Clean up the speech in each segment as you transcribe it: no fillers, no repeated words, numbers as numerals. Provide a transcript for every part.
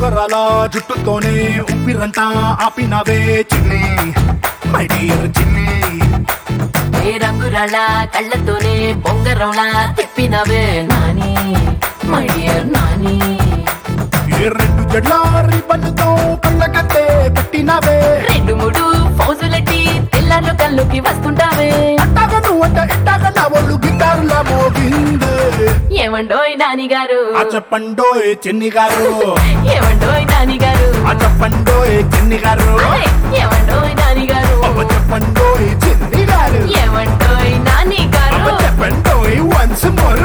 ఉంగరాల జుట్టుతోనే ఉప్పిరంతా ఆపినవే చిన్ని my dear చిన్ని ఏ రంగురాళ్ళ కళ్ళతోనే బొంగరంలా తిప్పినవే నాని మై డియర్ నాని ఏ రెండు జడ్ల రిబ్బన్తో కళ్ళకట్టే కట్టినవే రెండు మూడు ఫౌజులెట్టి తెల్లార్లు కళ్ళుకి వస్తుంటావే అట్టాగా నువ్వంట ఇట్టాగా నా ఒళ్ళు గిటారులా మోగిందే ఏమండోయ్ నాని గారు ఆ చెప్పండోయ్ చిన్ని గారు ఏమండోయ్ నాని గారు ఆ చెప్పండోయ్ చిన్ని గారు ఏమండోయ్ నాని గారు అవ్వ చెప్పండోయ్ చిన్ని గారు ఏమండోయ్ నాని గారు అవ్వ చెప్పండోయ్ వన్స్ మోర్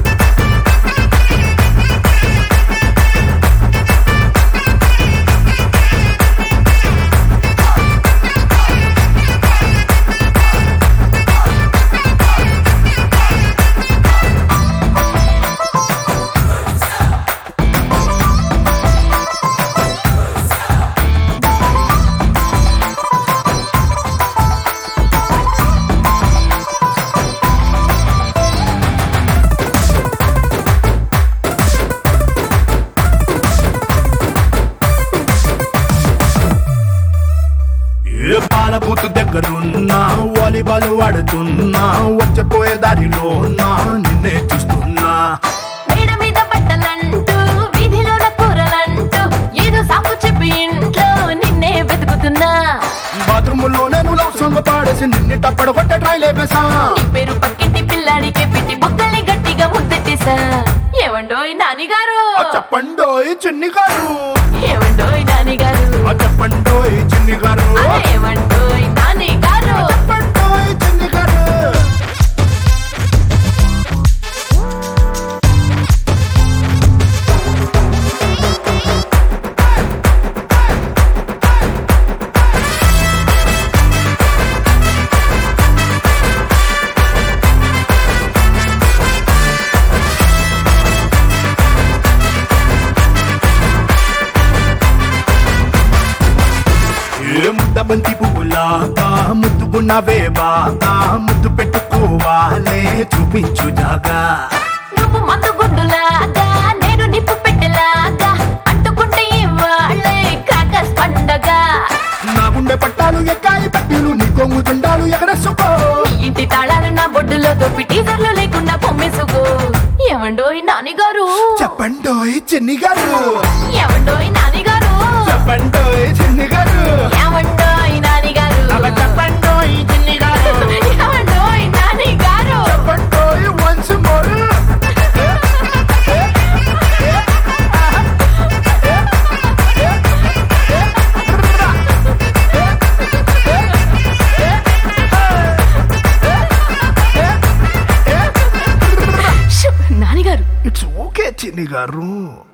ఏ పాల బూతు దగ్గరున్నా వాలీబాల్ ఆడుతున్నా వచ్చపోయే దారిలో నిన్నే చూస్తున్నా మేడ మీద బట్టలంటూ వీధిలోన కూరలంటూ ఏదో సాకు చెప్పి ఇంట్లో నిన్నే వెతుకుతున్నా బాత్రూమ్ లో నేను లవ్ సాంగ్ పాడేసి నిన్ను తప్పడు కొట్ట ట్రై లేపేసా నీ పేరు పక్కింటి పిల్లాడికి పెట్టి బొక్కల్ని గట్టిగా ముద్దెట్టేసా ఏమండోయ్ నాని గారు ఆ చెప్పండోయ్ చిన్ని గారు ఏమండోయ్ నాని గారు ఆ చెప్పండోయ్ చిన్ని గారు ఏమండోయ్ నాని గారు చెప్పండోయ్ చిన్ని గారు ఏ ముద్ద బంతి పువ్వులాగా ముద్దుకున్నవే బాగా ముద్దు పెట్టుకోవాలే చూపించు జాగా నువ్వు మందు గుడ్డులాగా నేను నిప్పు పెట్టెలాగా అంటుకుంటే ఇవాళ్ళే క్రాకర్స్ పండగ నా గుండె పట్టాలు ఎక్కాయి పట్టీలు నీ కొంగు జెండాలు ఎగరేసుకో నీ ఇంటి తాళాలు నా బొడ్డులో దొప్పి టీజర్లు లేకుండా పొమ్మేసుకో ఏమండోయ్ నాని గారు చెప్పండోయ్ చిన్ని గారు ఏమండోయ్ నాని గారు చెప్పండోయ్ చిన్ని గారు ఏమండోయ్ నాని గారు అలా చెప్పండోయ్ చిన్ని గారు ఏమండోయ్ నాని గారు చెప్పండోయ్ వన్స్ మోర్ నాని గారు ఇట్స్ ఓకే చిన్ని గారు